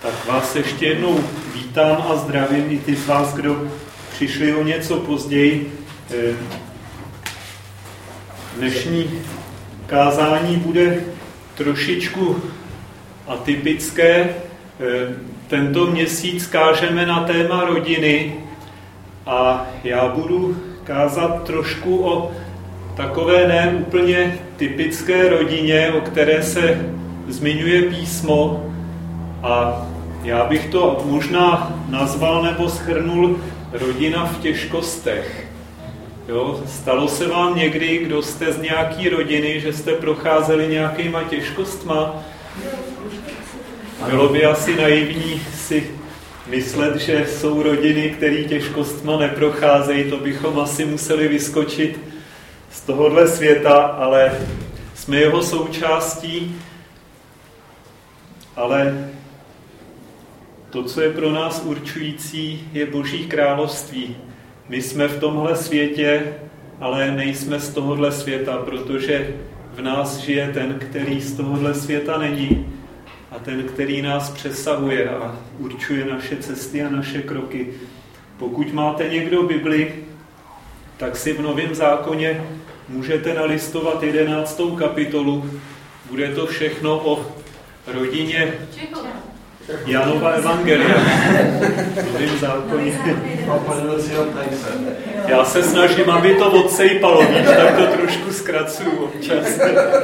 Tak vás ještě jednou vítám a zdravím i ty z vás, kdo přišli o něco později. Dnešní kázání bude trošičku atypické. Tento měsíc kážeme na téma rodiny a já budu kázat trošku o takové ne úplně typické rodině, o které se zmiňuje písmo, a já bych to možná nazval nebo shrnul rodina v těžkostech. Jo? Stalo se vám někdy, kdo jste z nějaký rodiny, že jste procházeli nějakýma těžkostma? Bylo by asi naivní si myslet, že jsou rodiny, které těžkostma neprocházejí, to bychom asi museli vyskočit z tohohle světa, ale jsme jeho součástí. Ale to, co je pro nás určující, je Boží království. My jsme v tomhle světě, ale nejsme z tohohle světa, protože v nás žije ten, který z tohohle světa není, a ten, který nás přesahuje a určuje naše cesty a naše kroky. Pokud máte někdo Bibli, tak si v Novém zákoně můžete nalistovat 11. kapitolu. Bude to všechno o rodině Janova evangelia. V Novém zákoně. Já se snažím, aby to odsejpalo, víš, tak to trošku zkracuju občas.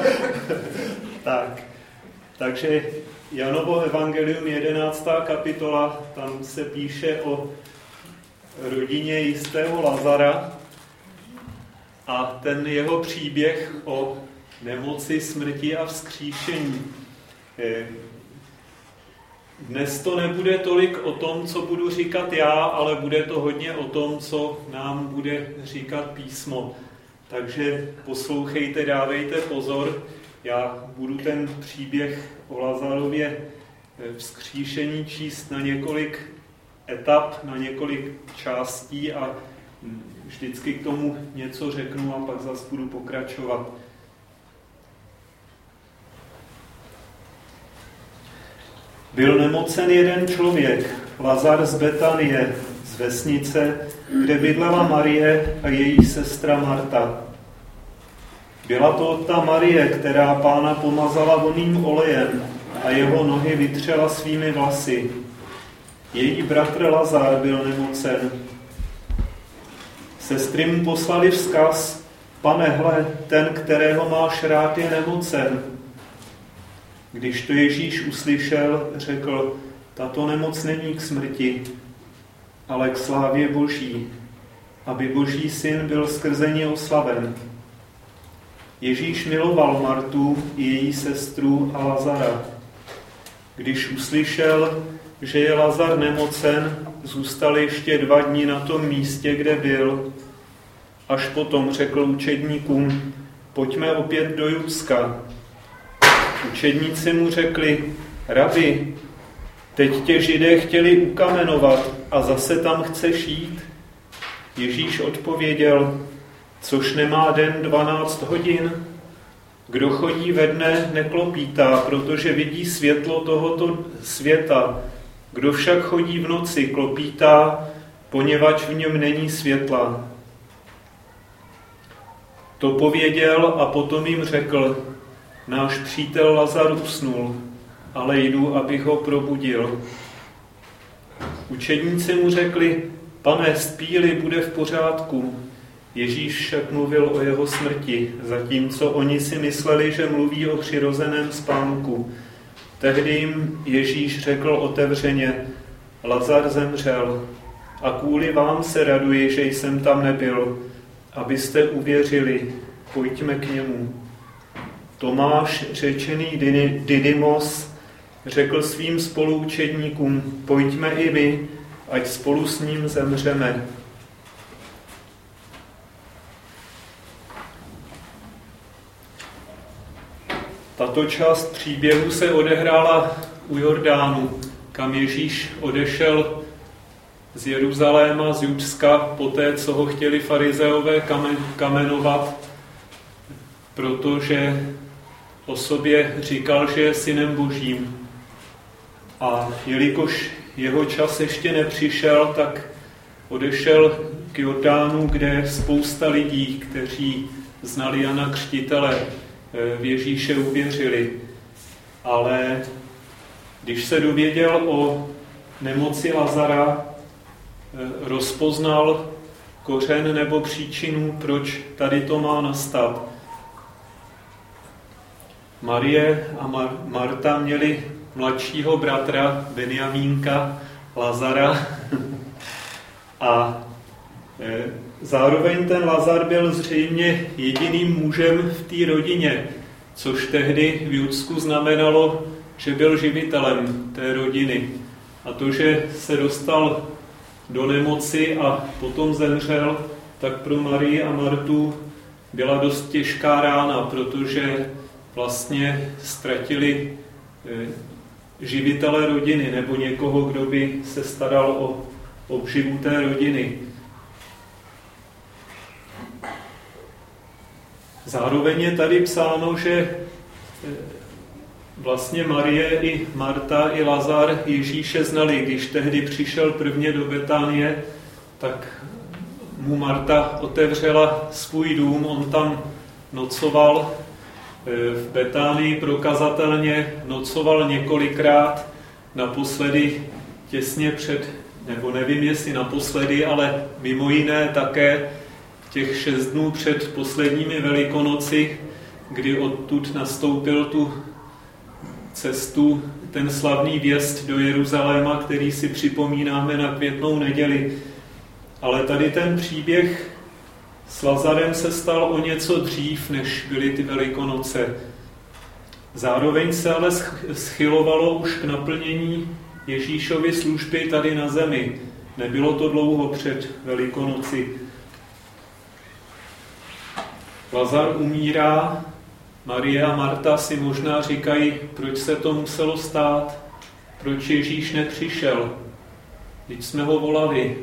Takže Janovo evangelium, 11. kapitola, tam se píše o rodině jistého Lazara a ten jeho příběh o nemoci, smrti a vzkříšení. Dnes to nebude tolik o tom, co budu říkat já, ale bude to hodně o tom, co nám bude říkat písmo. Takže poslouchejte, dávejte pozor. Já budu ten příběh o Lazarově vzkříšení číst na několik etap, na několik částí a vždycky k tomu něco řeknu a pak zase budu pokračovat. Byl nemocen jeden člověk, Lazar z Betanie, z vesnice, kde bydlela Marie a její sestra Marta. Byla to ta Marie, která Pána pomazala vonným olejem a jeho nohy vytřela svými vlasy. Její bratr Lazar byl nemocen. Sestry mu poslali vzkaz: Pane, hle, ten, kterého máš rád, je nemocen. Když to Ježíš uslyšel, řekl: tato nemoc není k smrti, ale k slávě Boží, aby Boží syn byl skrze ní oslaven. Ježíš miloval Martu, její sestru a Lazara. Když uslyšel, že je Lazar nemocen, zůstal ještě 2 dny na tom místě, kde byl. Až potom řekl učedníkům: pojďme opět do Judska. Učedníci mu řekli: Rabi, teď tě Židé chtěli ukamenovat a zase tam chceš jít? Ježíš odpověděl: což nemá den 12 hodin? Kdo chodí ve dne, neklopítá, protože vidí světlo tohoto světa. Kdo však chodí v noci, klopítá, poněvadž v něm není světla. To pověděl a potom jim řekl: náš přítel Lazar usnul, ale jdu, abych ho probudil. Učedníci mu řekli: Pane, spí-li, bude v pořádku. Ježíš však mluvil o jeho smrti, zatímco oni si mysleli, že mluví o přirozeném spánku. Tehdy jim Ježíš řekl otevřeně: Lazar zemřel a kvůli vám se raduji, že jsem tam nebyl, abyste uvěřili. Pojďme k němu. Tomáš, řečený Didymos, řekl svým spoluučedníkům: pojďme i my, ať spolu s ním zemřeme. Tato část příběhu se odehrála u Jordánu, kam Ježíš odešel z Jeruzaléma, z Judska, poté, co ho chtěli farizeové kamenovat, protože o sobě říkal, že je synem Božím. A jelikož jeho čas ještě nepřišel, tak odešel k Jordánu, kde spousta lidí, kteří znali Jana Křtitele, v Ježíše uvěřili. Ale když se dověděl o nemoci Lazara, rozpoznal kořen nebo příčinu, proč tady to má nastat. Marie a Marta měli mladšího bratra Benjamínka, Lazara, a zároveň ten Lazar byl zřejmě jediným mužem v té rodině, což tehdy v Judsku znamenalo, že byl živitelem té rodiny. A to, že se dostal do nemoci a potom zemřel, tak pro Marii a Martu byla dost těžká rána, protože vlastně ztratili živitele rodiny nebo někoho, kdo by se staral o obživu té rodiny. Zároveň je tady psáno, že vlastně Marie i Marta i Lazar Ježíše znali. Když tehdy přišel prvně do Betánie, tak mu Marta otevřela svůj dům, on tam nocoval. V Betánii prokazatelně nocoval několikrát, naposledy těsně před, nebo nevím jestli naposledy, ale mimo jiné také těch 6 dnů před posledními Velikonoci, kdy odtud nastoupil tu cestu, ten slavný vjezd do Jeruzaléma, který si připomínáme na Květnou neděli. Ale tady ten příběh s Lazarem se stal o něco dřív, než byly ty Velikonoce. Zároveň se ale schylovalo už k naplnění Ježíšovy služby tady na zemi. Nebylo to dlouho před Velikonoci. Lazar umírá, Marie a Marta si možná říkají, proč se to muselo stát, proč Ježíš nepřišel, když jsme ho volali.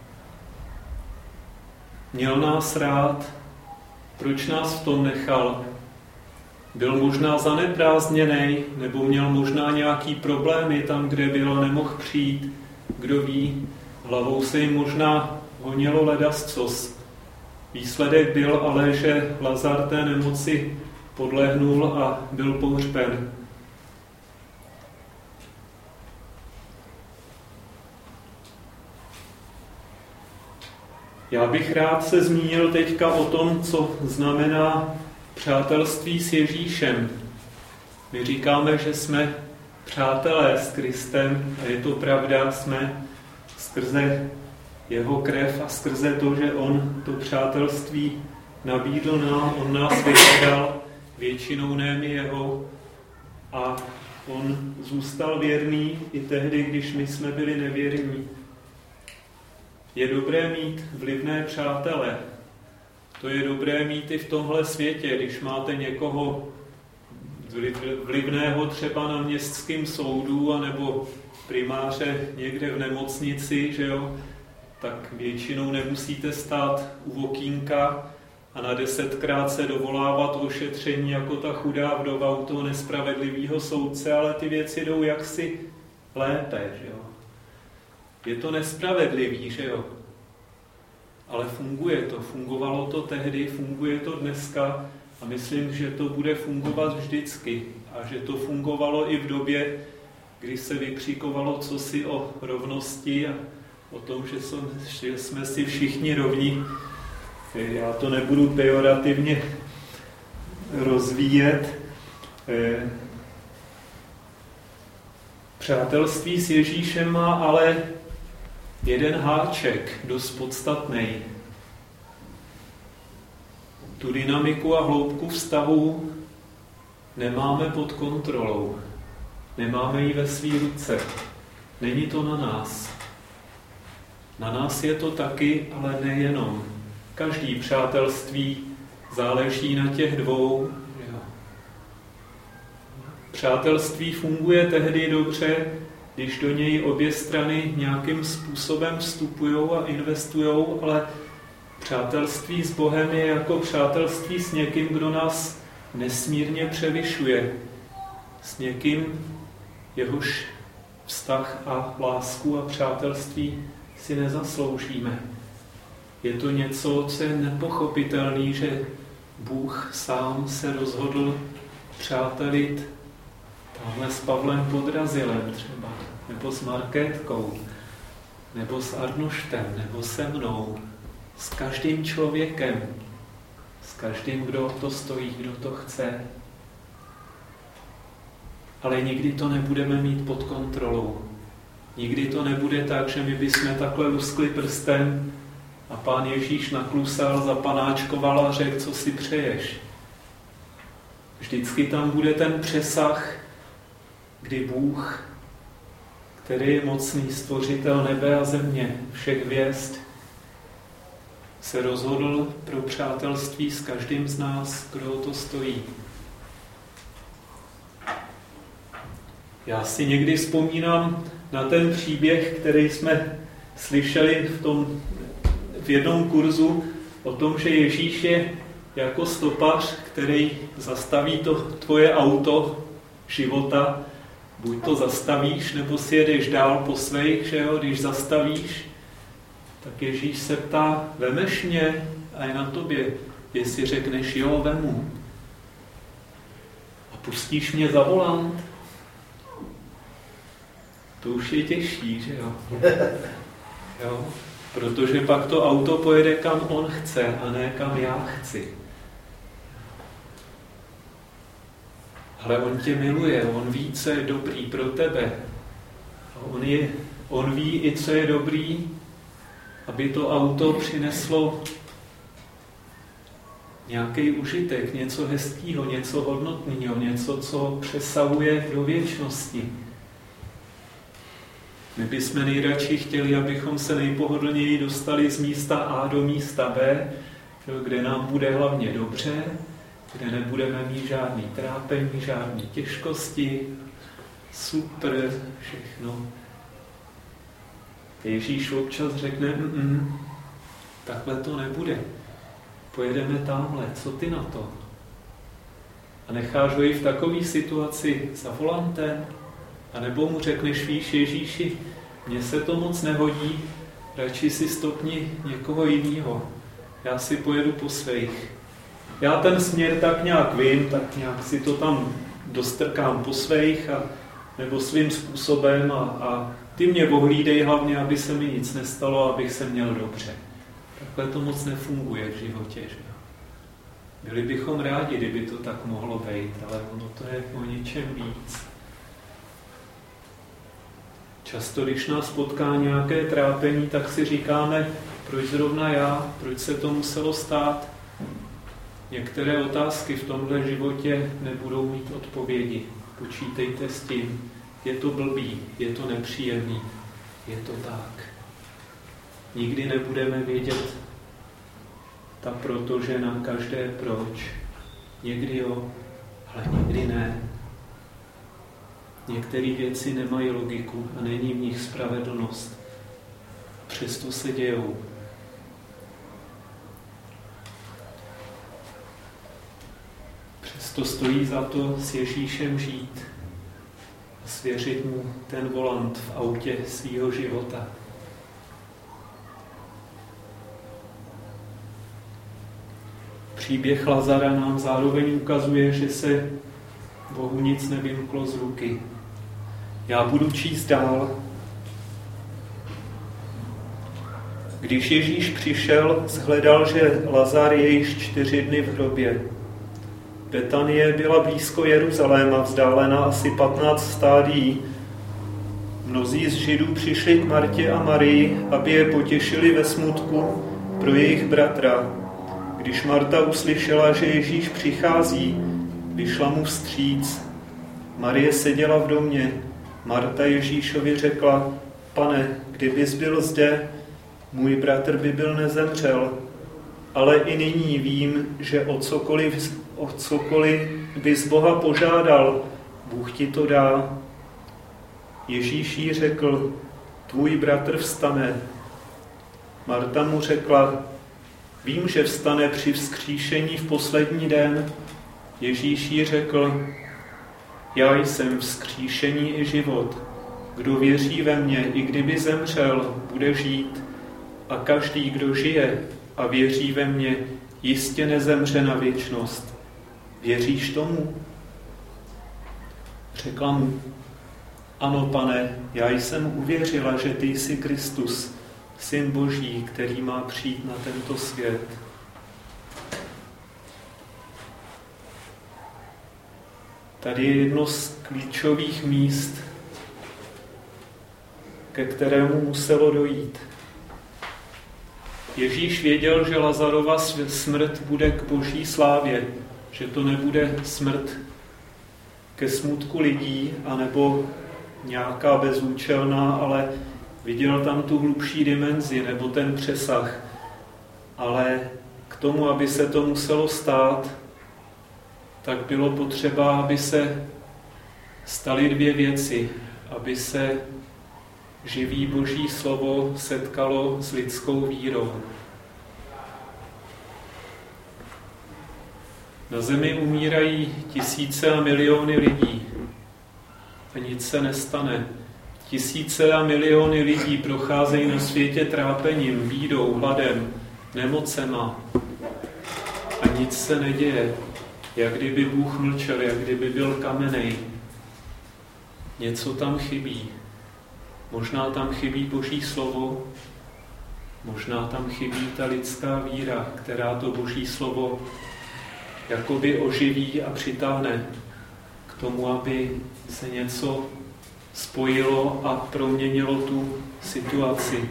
Měl nás rád, proč nás v tom nechal? Byl možná zaneprázdněnej, nebo měl možná nějaký problémy tam, kde byl, nemohl přijít. Kdo ví, hlavou se jim možná honilo ledascos. Výsledek byl ale, že Lazar té nemoci podlehnul a byl pohřben. Já bych rád se zmínil teďka o tom, co znamená přátelství s Ježíšem. My říkáme, že jsme přátelé s Kristem a je to pravda, jsme skrze jeho krev a skrze to, že on to přátelství nabídl nám, on nás vyhledal, většinou ne my jeho, a on zůstal věrný i tehdy, když my jsme byli nevěrní. Je dobré mít vlivné přátele. To je dobré mít i v tomhle světě, když máte někoho vlivného třeba na městském soudu anebo primáře někde v nemocnici, že jo, tak většinou nemusíte stát u okýnka a na 10krát se dovolávat ošetření jako ta chudá vdova u toho nespravedlivého soudce, ale ty věci jdou jaksi lépe, že jo. Je to nespravedlivý, že jo. Ale funguje to, fungovalo to tehdy, funguje to dneska a myslím, že to bude fungovat vždycky a že to fungovalo i v době, kdy se vykřikovalo cosi o rovnosti a o tom, že jsme si všichni rovní. Já to nebudu pejorativně rozvíjet. Přátelství s Ježíšem má ale jeden háček, dost podstatný. Tu dynamiku a hloubku vztahu nemáme pod kontrolou. Nemáme ji ve svý ruce. Není to na nás. Na nás je to taky, ale nejenom. Každý přátelství záleží na těch dvou. Přátelství funguje tehdy dobře, když do něj obě strany nějakým způsobem vstupujou a investujou, ale přátelství s Bohem je jako přátelství s někým, kdo nás nesmírně převyšuje. S někým, jehož vztah a lásku a přátelství si nezasloužíme. Je to něco, co je nepochopitelné, že Bůh sám se rozhodl přátelit tamhle s Pavlem Podrazilem třeba, nebo s Markétkou, nebo s Arnoštem, nebo se mnou, s každým člověkem, s každým, kdo to stojí, kdo to chce. Ale nikdy to nebudeme mít pod kontrolou. Nikdy to nebude tak, že my bychom takhle luskli prstem a Pán Ježíš naklusal, zapanáčkoval a řekl, co si přeješ. Vždycky tam bude ten přesah, kdy Bůh, který je mocný stvořitel nebe a země, všech hvězd, se rozhodl pro přátelství s každým z nás, kdo o to stojí. Já si někdy vzpomínám na ten příběh, který jsme slyšeli v jednom kurzu o tom, že Ježíš je jako stopař, který zastaví to tvoje auto života. Buď to zastavíš, nebo si jedeš dál po svých, že jo? Když zastavíš, tak Ježíš se ptá, vemeš mě? A je na tobě, jestli řekneš, jo, vemu. A pustíš mě za volant? To už je těžší, že jo? Jo? Protože pak to auto pojede, kam on chce, a ne kam já chci. Ale on tě miluje, on ví, co je dobrý pro tebe. A on ví i, co je dobrý, aby to auto přineslo nějaký užitek, něco hezkého, něco hodnotného, něco, co přesahuje do věčnosti. My bychom nejradši chtěli, abychom se nejpohodlněji dostali z místa A do místa B, kde nám bude hlavně dobře, kde nebudeme mít žádný trápení, žádné těžkosti, super, všechno. Ježíš občas řekne, takhle to nebude. Pojedeme tamhle, co ty na to? A necháš ho i v takové situaci za volantem, a nebo mu řekneš, víš, Ježíši, mně se to moc nehodí, radši si stopni někoho jiného. Já si pojedu po svých. Já ten směr tak nějak vím, tak nějak si to tam dostrkám po svých, nebo svým způsobem a ty mě ohlídej hlavně, aby se mi nic nestalo, abych se měl dobře. Takhle to moc nefunguje v životě. Že? Byli bychom rádi, kdyby to tak mohlo být, ale ono to je o něčem víc. Často, když nás potká nějaké trápení, tak si říkáme, proč zrovna já, proč se to muselo stát. Některé otázky v tomhle životě nebudou mít odpovědi. Počítejte s tím. Je to blbý, je to nepříjemný, je to tak. Nikdy nebudeme vědět ta protože na každé proč. Někdy jo, ale někdy ne. Některé věci nemají logiku a není v nich spravedlnost. Přesto se dějou. Přesto stojí za to s Ježíšem žít a svěřit mu ten volant v autě svýho života. Příběh Lazara nám zároveň ukazuje, že se Bohu nic nevymklo z ruky. Já budu číst dál. Když Ježíš přišel, shledal, že Lazar je již 4 dny v hrobě. Betanie byla blízko Jeruzaléma, vzdálená asi 15 stádií. Mnozí z Židů přišli k Martě a Marii, aby je potěšili ve smutku pro jejich bratra. Když Marta uslyšela, že Ježíš přichází, vyšla mu vstříc. Marie seděla v domě. Marta Ježíšovi řekla, Pane, kdybys byl zde, můj bratr by byl nezemřel, ale i nyní vím, že o cokoliv bys Boha požádal, Bůh ti to dá. Ježíš jí řekl, tvůj bratr vstane. Marta mu řekla, vím, že vstane při vzkříšení v poslední den. Ježíš jí řekl, já jsem vzkříšení i život. Kdo věří ve mě, i kdyby zemřel, bude žít. A každý, kdo žije a věří ve mě, jistě nezemře na věčnost. Věříš tomu? Řekla mu, ano, Pane, já jsem uvěřila, že ty jsi Kristus, Syn Boží, který má přijít na tento svět. Tady je jedno z klíčových míst, ke kterému muselo dojít. Ježíš věděl, že Lazarova smrt bude k Boží slávě, že to nebude smrt ke smutku lidí, anebo nějaká bezúčelná, ale viděl tam tu hlubší dimenzi, nebo ten přesah. Ale k tomu, aby se to muselo stát, tak bylo potřeba, aby se staly dvě věci. Aby se živý Boží slovo setkalo s lidskou vírou. Na zemi umírají tisíce a miliony lidí a nic se nestane. Tisíce a miliony lidí procházejí na světě trápením, bídou, hladem, nemocema a nic se neděje. Jak kdyby Bůh mlčel, jak kdyby byl kamenej. Něco tam chybí. Možná tam chybí Boží slovo, možná tam chybí ta lidská víra, která to Boží slovo jakoby oživí a přitáhne k tomu, aby se něco spojilo a proměnilo tu situaci.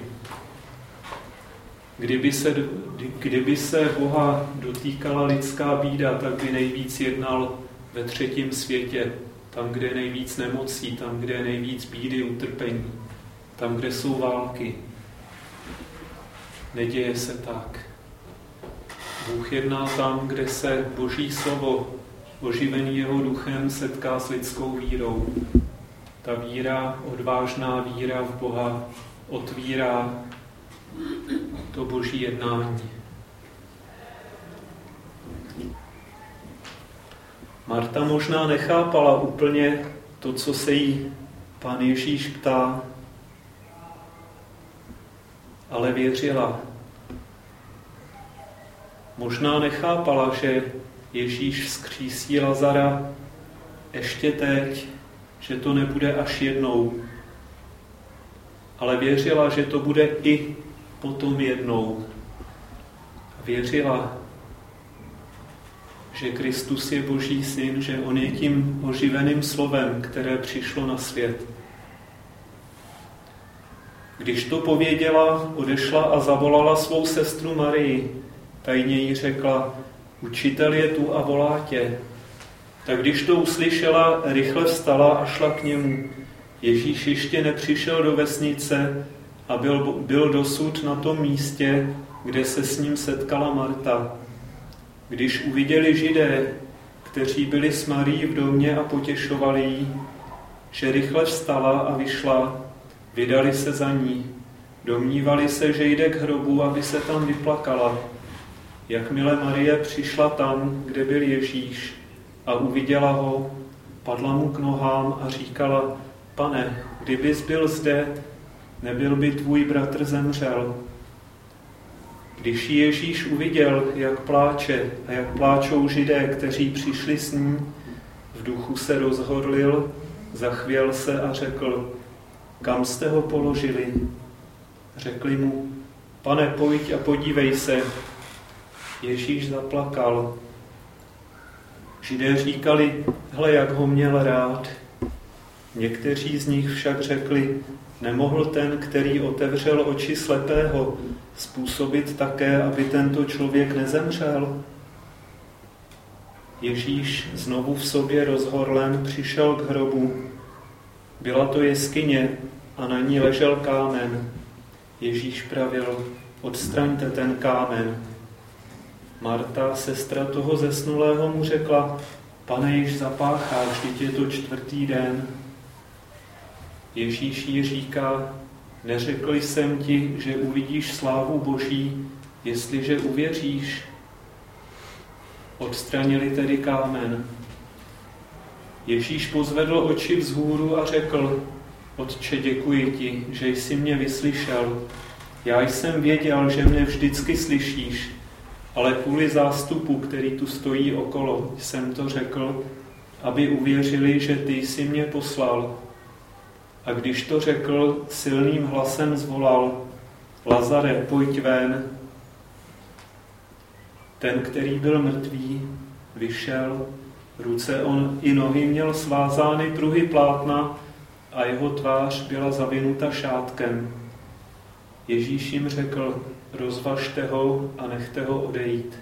Kdyby se Boha dotýkala lidská bída, tak by nejvíc jednal ve třetím světě, tam, kde je nejvíc nemocí, tam, kde je nejvíc bídy, utrpení, tam, kde jsou války. Neděje se tak. Bůh jedná tam, kde se Boží slovo, oživený jeho duchem, setká s lidskou vírou. Ta víra, odvážná víra v Boha, otvírá to Boží jednání. Marta možná nechápala úplně to, co se jí Pán Ježíš ptá, ale věřila. Možná nechápala, že Ježíš vzkřísí Lazara ještě teď, že to nebude až jednou, ale věřila, že to bude i potom jednou. Věřila, že Kristus je Boží syn, že on je tím oživeným slovem, které přišlo na svět. Když to pověděla, odešla a zavolala svou sestru Marii. Tajně jí řekla, učitel je tu a volá tě. Tak když to uslyšela, rychle vstala a šla k němu. Ježíš ještě nepřišel do vesnice a byl dosud na tom místě, kde se s ním setkala Marta. Když uviděli Židé, kteří byli s Marií v domě a potěšovali jí, že rychle vstala a vyšla, vydali se za ní. Domnívali se, že jde k hrobu, aby se tam vyplakala. Jakmile Marie přišla tam, kde byl Ježíš a uviděla ho, padla mu k nohám a říkala, Pane, kdybys byl zde, nebyl by tvůj bratr zemřel. Když Ježíš uviděl, jak pláče a jak pláčou Židé, kteří přišli s ní, v duchu se rozhorlil, zachvěl se a řekl, kam jste ho položili? Řekli mu, Pane, pojď a podívej se. Ježíš zaplakal. Židé říkali, hle, jak ho měl rád. Někteří z nich však řekli, nemohl ten, který otevřel oči slepého, způsobit také, aby tento člověk nezemřel? Ježíš znovu v sobě rozhorlen přišel k hrobu. Byla to jeskyně a na ní ležel kámen. Ježíš pravil, odstraňte ten kámen. Marta, sestra toho zesnulého, mu řekla, Pane, již zapáchá, vždyť je to 4. den. Ježíš jí říká, neřekl jsem ti, že uvidíš slávu Boží, jestliže uvěříš? Odstranili tedy kámen. Ježíš pozvedl oči vzhůru a řekl, Otče, děkuji ti, že jsi mě vyslyšel. Já jsem věděl, že mě vždycky slyšíš, ale kvůli zástupu, který tu stojí okolo, jsem to řekl, aby uvěřili, že ty jsi mě poslal. A když to řekl, silným hlasem zvolal: Lazare, pojď ven. Ten, který byl mrtvý, vyšel, ruce on i nohy měl svázány pruhy plátna a jeho tvář byla zavinuta šátkem. Ježíš jim řekl: rozvažte ho a nechte ho odejít.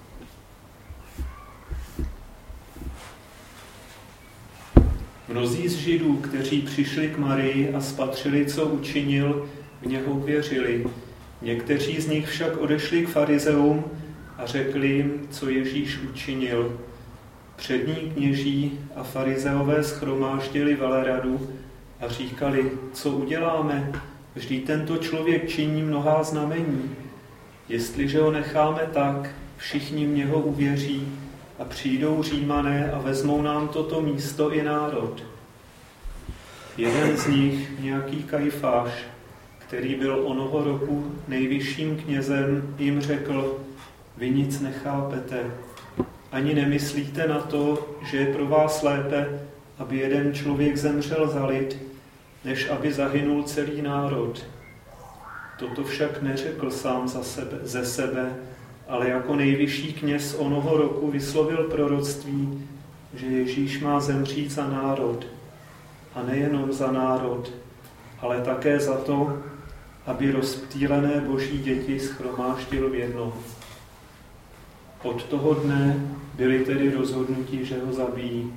Mnozí z Židů, kteří přišli k Marii a spatřili, co učinil, v něho uvěřili. Někteří z nich však odešli k farizeům a řekli jim, co Ježíš učinil. Přední kněží a farizeové shromáždili veleradu a říkali: co uděláme? Vždyť tento člověk činí mnohá znamení. Jestliže ho necháme tak, všichni v něho uvěří a přijdou Římané a vezmou nám toto místo i národ. Jeden z nich, nějaký Kajfáš, který byl onoho roku nejvyšším knězem, jim řekl: vy nic nechápete. Ani nemyslíte na to, že je pro vás lépe, aby jeden člověk zemřel za lid, než aby zahynul celý národ. Toto však neřekl sám ze sebe, ale jako nejvyšší kněz onoho roku vyslovil proroctví, že Ježíš má zemřít za národ. A nejenom za národ, ale také za to, aby rozptýlené boží děti shromáždil v jedno. Od toho dne byli tedy rozhodnutí, že ho zabijí.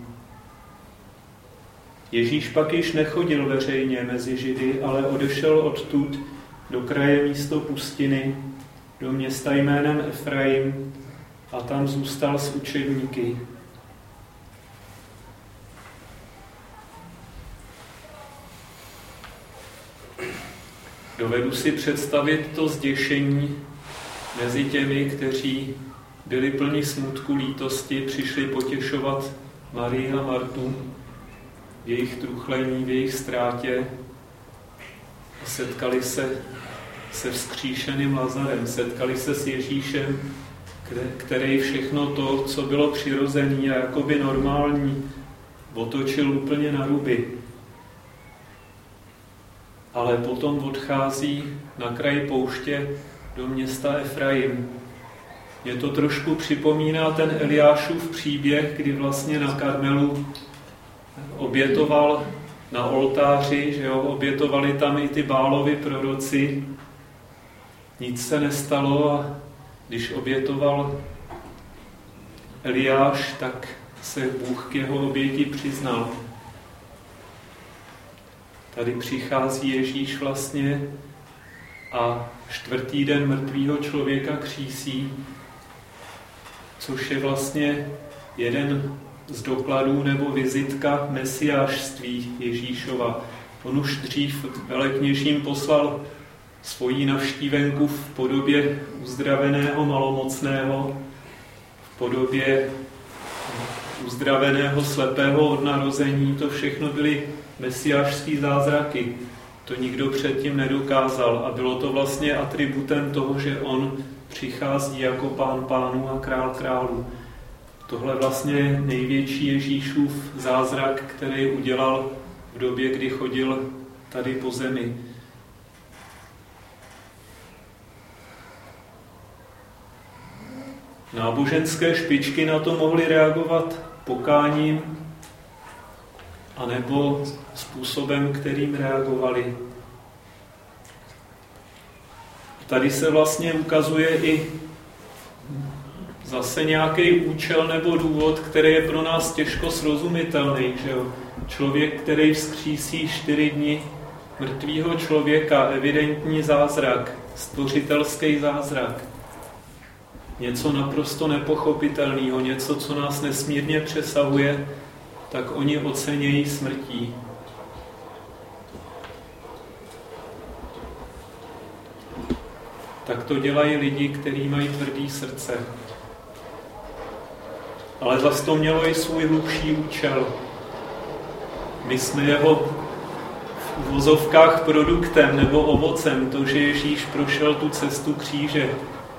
Ježíš pak již nechodil veřejně mezi Židy, ale odešel odtud do kraje místo pustiny, do města jménem Efraim, a tam zůstal s učedníky. Dovedu si představit to zděšení mezi těmi, kteří byli plní smutku, lítosti, přišli potěšovat Marii a Martu v jejich truchlení, v jejich ztrátě a setkali se vzkříšeným Lazarem, setkali se s Ježíšem, který všechno to, co bylo přirozené a jakoby normální, otočil úplně na ruby. Ale potom odchází na kraj pouště do města Efraim. Mě to trošku připomíná ten Eliášův příběh, kdy vlastně na Karmelu obětoval na oltáři, že jo, obětovali tam i ty Bálovi proroci. Nic se nestalo a když obětoval Eliáš, tak se Bůh k jeho oběti přiznal. Tady přichází Ježíš vlastně a 4. den mrtvýho člověka křísí, což je vlastně jeden z dokladů nebo vizitka mesiášství Ježíšova. On už dřív velekněžím poslal svoji navštívenku v podobě uzdraveného malomocného, v podobě uzdraveného slepého od narození. To všechno byly mesiášský zázraky. To nikdo předtím nedokázal a bylo to vlastně atributem toho, že on přichází jako pán pánů a král králů. Tohle vlastně největší Ježíšův zázrak, který udělal v době, kdy chodil tady po zemi. Náboženské špičky na to mohly reagovat pokáním anebo způsobem, kterým reagovali. Tady se vlastně ukazuje i zase nějaký účel nebo důvod, který je pro nás těžko srozumitelný. Že jo? Člověk, který vzkřísí 4 dny mrtvýho člověka, evidentní zázrak, stvořitelský zázrak. Něco naprosto nepochopitelného, něco, co nás nesmírně přesahuje, tak oni ocenějí smrtí. Tak to dělají lidi, kteří mají tvrdý srdce. Ale zase to mělo i svůj hlubší účel. My jsme jeho v uvozovkách produktem nebo ovocem to, že Ježíš prošel tu cestu kříže,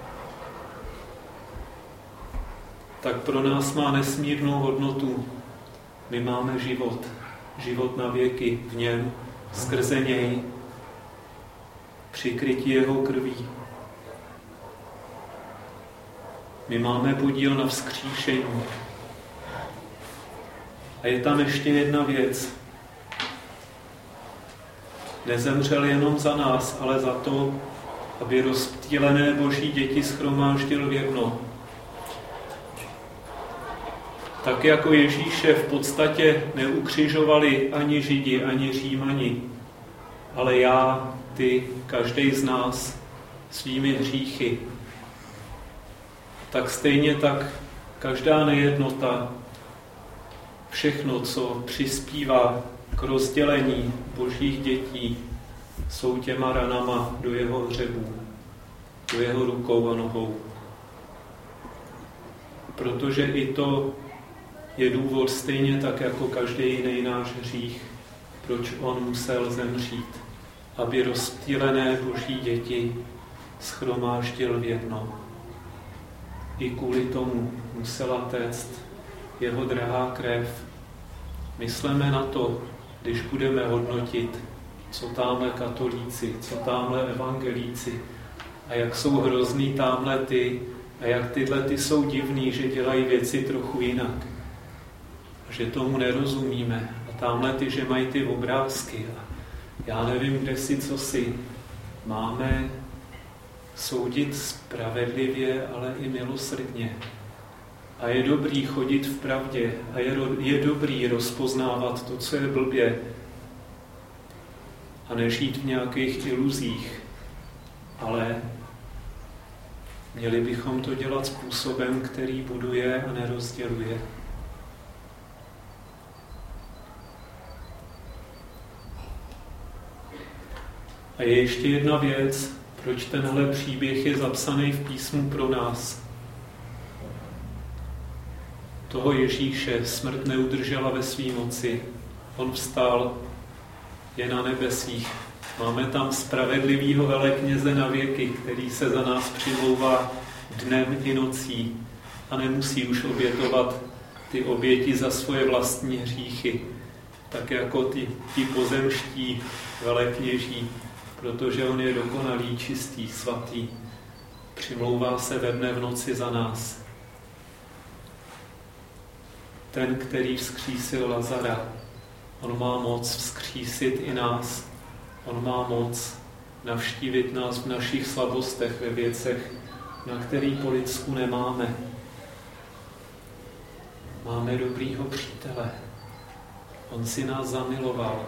tak pro nás má nesmírnou hodnotu. My máme život na věky v něm, skrze něj, přikrytí jeho krví. My máme podíl na vzkříšení. A je tam ještě jedna věc. Nezemřel jenom za nás, ale za to, aby rozptýlené boží děti shromáždil v jedno. Tak jako Ježíše v podstatě neukřižovali ani Židi, ani Římani, ale já, ty, každý z nás svými hříchy, tak stejně tak každá nejednota, všechno, co přispívá k rozdělení božích dětí, jsou těma ranama do jeho hřebů, do jeho rukou a nohou. Protože i to je důvod stejně tak jako každý jiný náš hřích, proč on musel zemřít, aby rozptýlené boží děti shromáždil v jedno. I kvůli tomu musela téct jeho drahá krev. Myslíme na to, když budeme hodnotit, co támhle katolíci, co támhle evangelíci a jak jsou hrozný támhle ty a jak tyhle ty jsou divný, že dělají věci trochu jinak. A že tomu nerozumíme. A támhle ty, že mají ty obrázky. A já nevím, kde si, co si. Máme soudit spravedlivě, ale i milosrdně. A je dobrý chodit v pravdě a je dobrý rozpoznávat to, co je blbě a nežít v nějakých iluzích. Ale měli bychom to dělat způsobem, který buduje a nerozděluje. A je ještě jedna věc, proč tenhle příběh je zapsaný v písmu pro nás. Toho Ježíše smrt neudržela ve svý moci. On vstal, je na nebesích. Máme tam spravedlivýho velekněze na věky, který se za nás přimlouvá dnem i nocí a nemusí už obětovat ty oběti za svoje vlastní hříchy, tak jako ti pozemští velekněží, protože on je dokonalý, čistý, svatý. Přimlouvá se ve dne v noci za nás. Ten, který vzkřísil Lazara, on má moc vzkřísit i nás. On má moc navštívit nás v našich slabostech, ve věcech, na který po lidsku nemáme. Máme dobrýho přítele. On si nás zamiloval.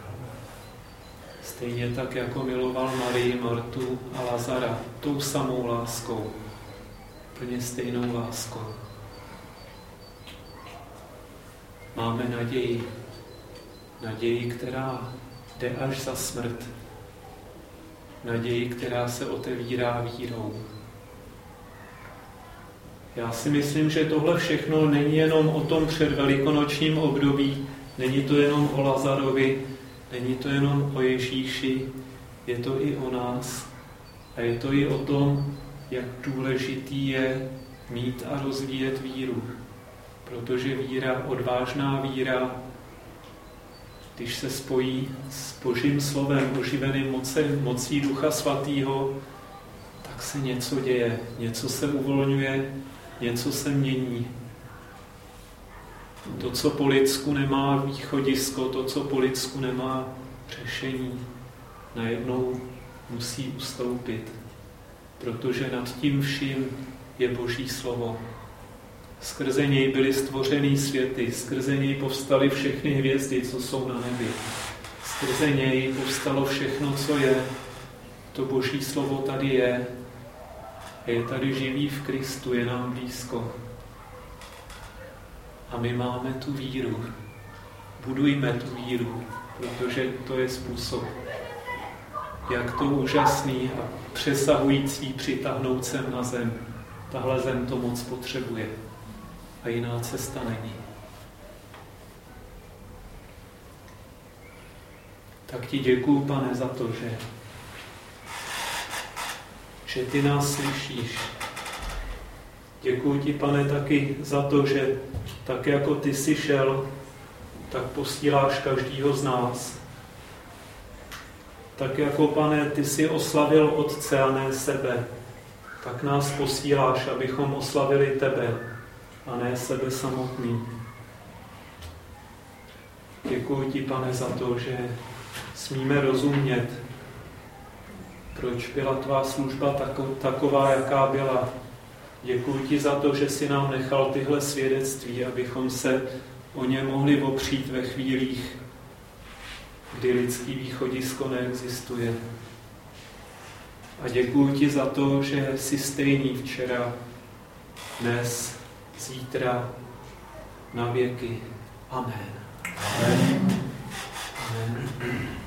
Stejně tak, jako miloval Marii, Martu a Lazara, tou samou láskou. Plně stejnou láskou. Máme naději. Naději, která jde až za smrt. Naději, která se otevírá vírou. Já si myslím, že tohle všechno není jenom o tom předvelikonočním období, není to jenom o Lazarovi, není to jenom o Ježíši, je to i o nás. A je to i o tom, jak důležitý je mít a rozvíjet víru. Protože víra, odvážná víra, když se spojí s Božím slovem, oživeným mocí Ducha Svatého, tak se něco děje, něco se uvolňuje, něco se mění. To, co po lidsku nemá východisko, to, co po lidsku nemá řešení, najednou musí ustoupit, protože nad tím vším je Boží slovo. Skrze něj byly stvořeny světy, skrze něj povstaly všechny hvězdy, co jsou na nebi. Skrze něj povstalo všechno, co je. To Boží slovo tady je. Je tady živý v Kristu, je nám blízko. A my máme tu víru. Budujme tu víru, protože to je způsob, jak to úžasný a přesahující přitáhnout sem na zem. Tahle zem to moc potřebuje. A jiná cesta není. Tak ti děkuju, Pane, za to, že ty nás slyšíš. Děkuju ti, Pane, taky za to, že tak jako ty jsi šel, tak posíláš každýho z nás. Tak jako, Pane, ty jsi oslavil Otce a ne sebe, tak nás posíláš, abychom oslavili tebe a ne sebe samotný. Děkuji ti, Pane, za to, že smíme rozumět, proč byla tvá služba taková, jaká byla. Děkuji ti za to, že jsi nám nechal tyhle svědectví, abychom se o ně mohli opřít ve chvílích, kdy lidský východisko neexistuje. A děkuji ti za to, že jsi stejný včera, dnes, zítra, na věky. Amen. Amen. Amen.